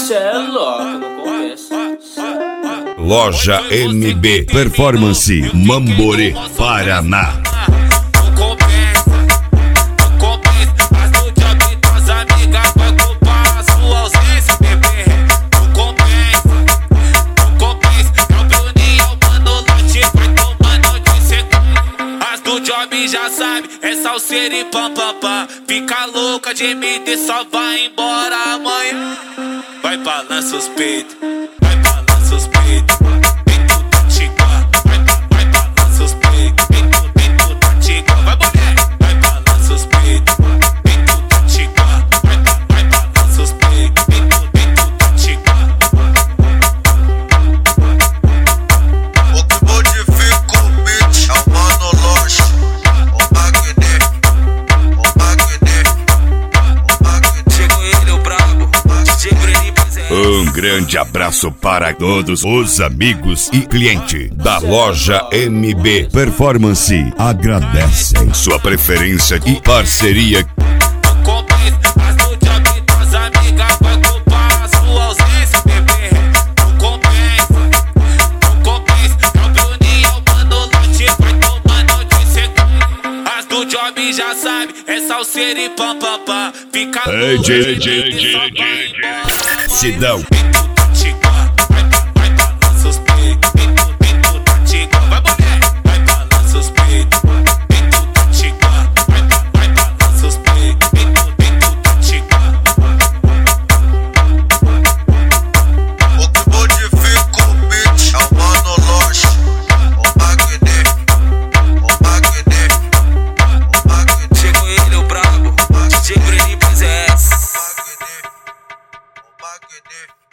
Cê é louco, não conheço. Loja MB Performance Mamborê, Paraná. Já sabe, é salseiro e pam pam pam. Fica louca de MD, só vai embora amanhã. Vai balança os peitos, vai balança os peitos. Vem tu taticar, vai balança os peitos. Vem tu taticar, vai mulher. Vai balança os peitos, vem tu taticar. Vai balança os peitos, vem tu taticar. O que modifica o beat é o Mano Loja. Um grande abraço para todos os amigos e clientes da Loja MB Performance. Agradecem sua preferência e parceria. Já sabe, é salseiro e pam pam pam. Fica Sidão. Magnet.